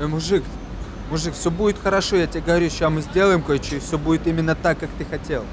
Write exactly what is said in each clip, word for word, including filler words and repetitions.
Эй, мужик, мужик, все будет хорошо, я тебе говорю, сейчас мы сделаем кое-что, и все будет именно так, как ты хотел.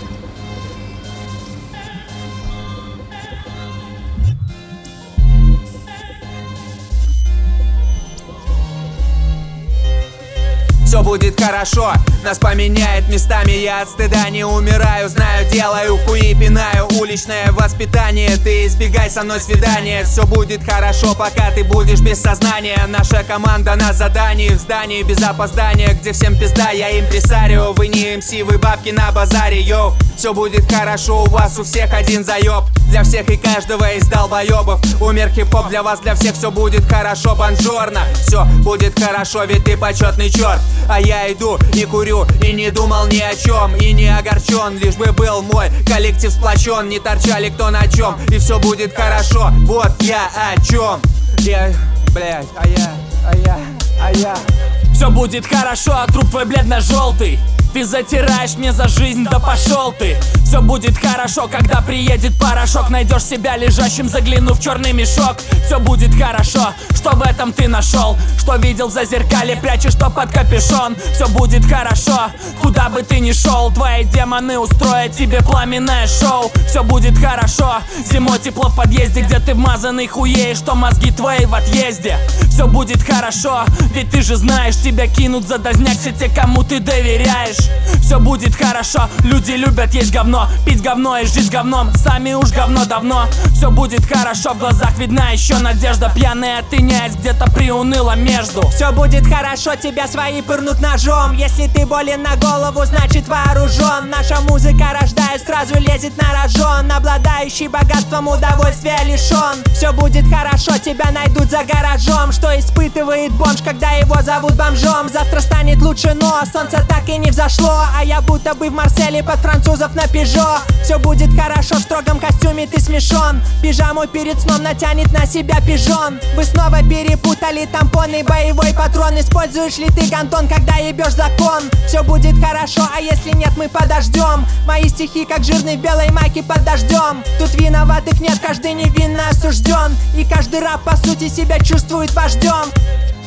Все будет хорошо, нас поменяет местами. Я от стыда не умираю, знаю, делаю хуи, пинаю. Уличное воспитание, ты избегай со мной свидания. Все будет хорошо, пока ты будешь без сознания. Наша команда на задании, в здании без опоздания, где всем пизда, я импресарио. Вы не эм си, вы бабки на базаре, йоу. Все будет хорошо, у вас у всех один заеб. Для всех и каждого из долбоебов умер хип-хоп, для вас, для всех все будет хорошо. Бонжорно, все будет хорошо, ведь ты почетный черт. А я иду и курю, и не думал ни о чем, и не огорчен, лишь бы был мой коллектив сплочен. Не торчали кто на чем, и все будет хорошо. Вот я о чем. Я, блядь, а я, а я, а я. Все будет хорошо, а труп твой бледно-желтый. Ты затираешь мне за жизнь, да пошел ты. Все будет хорошо, когда приедет порошок. Найдешь себя лежащим, заглянув в черный мешок. Все будет хорошо, что в этом ты нашел, что видел в зазеркале, прячешь что под капюшон. Все будет хорошо, куда бы ты ни шел. Твои демоны устроят тебе пламенное шоу. Все будет хорошо, зимой тепло в подъезде, где ты вмазанный хуеешь, что мозги твои в отъезде. Все будет хорошо, ведь ты же знаешь, тебя кинут за дозняк все те, кому ты доверяешь. Все будет хорошо, люди любят есть говно, пить говно и жить говном, сами уж говно давно. Все будет хорошо, в глазах видна еще надежда. Пьяная ты нясь, где-то приуныла между. Все будет хорошо, тебя свои пырнут ножом. Если ты болен на голову, значит вооружен. Наша музыка рождает, сразу лезет на рожон. Обладающий богатством удовольствия лишен. Все будет хорошо, тебя найдут за гаражом. Что испытывает бомж, когда его зовут бомжом? Завтра станет лучше, но солнце так и не взошло. А я будто бы в Марселе под французов на Пежо. Все будет хорошо, в строгом костюме ты смешон. Пижаму перед сном натянет на себя пижон. Вы снова перепутали тампоны, боевой патрон. Используешь ли ты гантон, когда ебешь закон? Все будет хорошо, а если нет, мы подождем. Мои стихи как жирный в белой майке под дождем. Тут виноватых нет, каждый невинно осужден. И каждый раб по сути себя чувствует вождем.